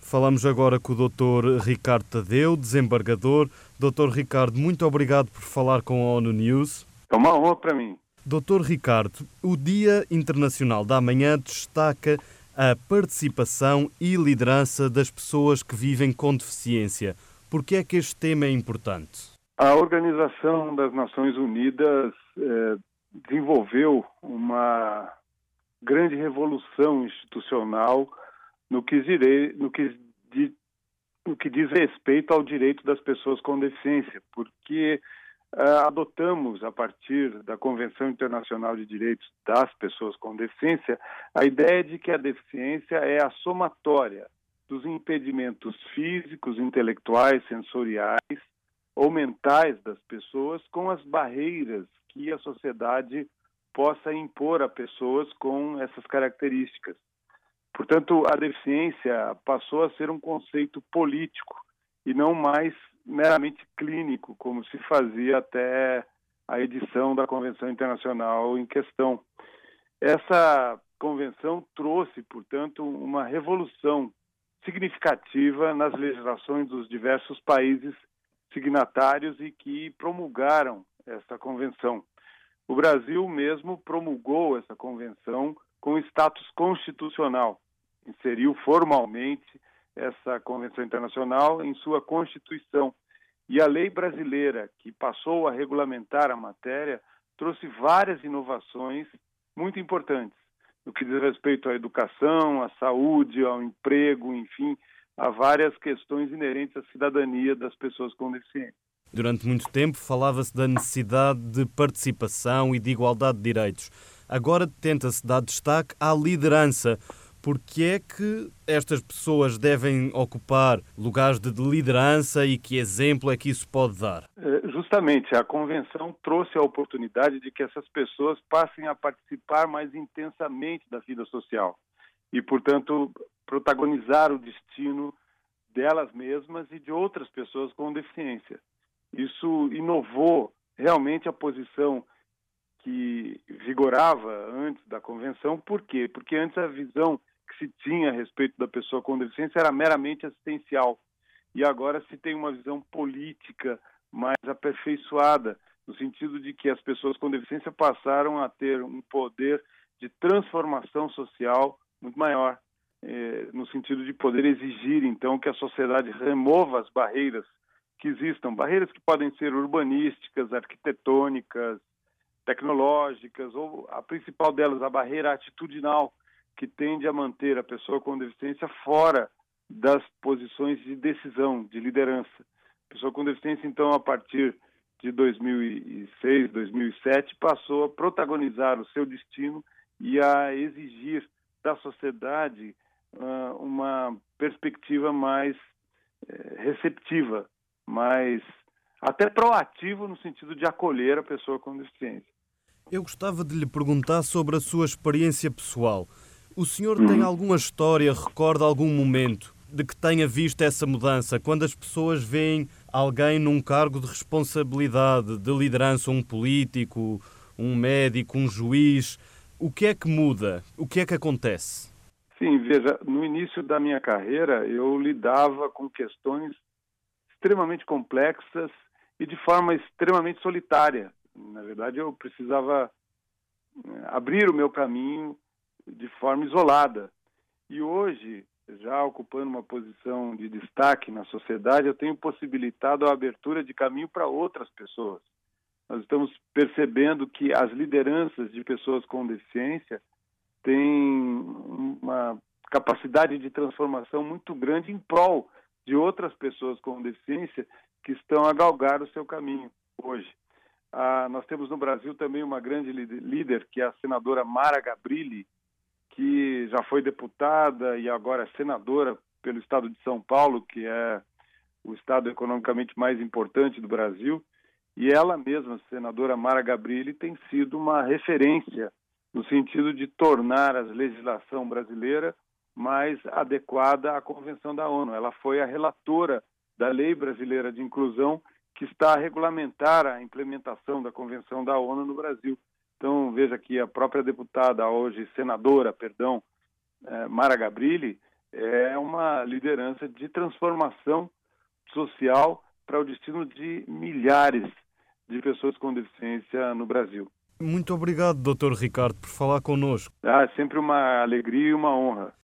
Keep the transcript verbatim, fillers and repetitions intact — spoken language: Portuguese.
Falamos agora com o doutor Ricardo Tadeu, desembargador. doutor Ricardo, muito obrigado por falar com a ONU News. É uma honra para mim. doutor Ricardo, o Dia Internacional da Manhã destaca a participação e liderança das pessoas que vivem com deficiência. Por que é que este tema é importante? A Organização das Nações Unidas eh, desenvolveu uma grande revolução institucional no que, direi, no, que, di, no que diz respeito ao direito das pessoas com deficiência, porque eh, adotamos, a partir da Convenção Internacional de Direitos das Pessoas com Deficiência, a ideia de que a deficiência é a somatória dos impedimentos físicos, intelectuais, sensoriais ou mentais das pessoas com as barreiras que a sociedade possa impor a pessoas com essas características. Portanto, a deficiência passou a ser um conceito político e não mais meramente clínico, como se fazia até a edição da Convenção Internacional em questão. Essa convenção trouxe, portanto, uma revolução significativa nas legislações dos diversos países signatários e que promulgaram essa convenção. O Brasil mesmo promulgou essa convenção com status constitucional, inseriu formalmente essa convenção internacional em sua Constituição. E a lei brasileira, que passou a regulamentar a matéria, trouxe várias inovações muito importantes, no que diz respeito à educação, à saúde, ao emprego, enfim, a várias questões inerentes à cidadania das pessoas com deficiência. Durante muito tempo falava-se da necessidade de participação e de igualdade de direitos. Agora tenta-se dar destaque à liderança. Por que é que estas pessoas devem ocupar lugares de liderança e que exemplo é que isso pode dar? Justamente, a Convenção trouxe a oportunidade de que essas pessoas passem a participar mais intensamente da vida social e, portanto, protagonizar o destino delas mesmas e de outras pessoas com deficiência. Isso inovou realmente a posição que vigorava antes da Convenção. Por quê? Porque antes a visão que se tinha a respeito da pessoa com deficiência era meramente assistencial. E agora se tem uma visão política mais aperfeiçoada, no sentido de que as pessoas com deficiência passaram a ter um poder de transformação social muito maior, eh, no sentido de poder exigir, então, que a sociedade remova as barreiras que existam, barreiras que podem ser urbanísticas, arquitetônicas, tecnológicas, ou a principal delas, a barreira atitudinal, que tende a manter a pessoa com deficiência fora das posições de decisão, de liderança. A pessoa com deficiência, então, a partir de dois mil e seis, dois mil e sete, passou a protagonizar o seu destino e a exigir da sociedade uh, uma perspectiva mais eh, receptiva, mais até proativa no sentido de acolher a pessoa com deficiência. Eu gostava de lhe perguntar sobre a sua experiência pessoal. O senhor tem alguma história, recorda algum momento de que tenha visto essa mudança, quando as pessoas veem alguém num cargo de responsabilidade, de liderança, um político, um médico, um juiz? O que é que muda? O que é que acontece? Sim, veja, no início da minha carreira eu lidava com questões extremamente complexas e de forma extremamente solitária. Na verdade, eu precisava abrir o meu caminho de forma isolada. E hoje, já ocupando uma posição de destaque na sociedade, eu tenho possibilitado a abertura de caminho para outras pessoas. Nós estamos percebendo que as lideranças de pessoas com deficiência têm uma capacidade de transformação muito grande em prol de outras pessoas com deficiência que estão a galgar o seu caminho hoje. Ah, nós temos no Brasil também uma grande líder, que é a senadora Mara Gabrilli, que já foi deputada e agora é senadora pelo estado de São Paulo, que é o estado economicamente mais importante do Brasil, e ela mesma, senadora Mara Gabrilli, tem sido uma referência no sentido de tornar a legislação brasileira mais adequada à Convenção da ONU. Ela foi a relatora da Lei Brasileira de Inclusão, que está a regulamentar a implementação da Convenção da ONU no Brasil. Então, veja que a própria deputada, hoje senadora, perdão, eh, Mara Gabrilli, é uma liderança de transformação social para o destino de milhares de pessoas com deficiência no Brasil. Muito obrigado, doutor Ricardo, por falar connosco. Ah, é sempre uma alegria e uma honra.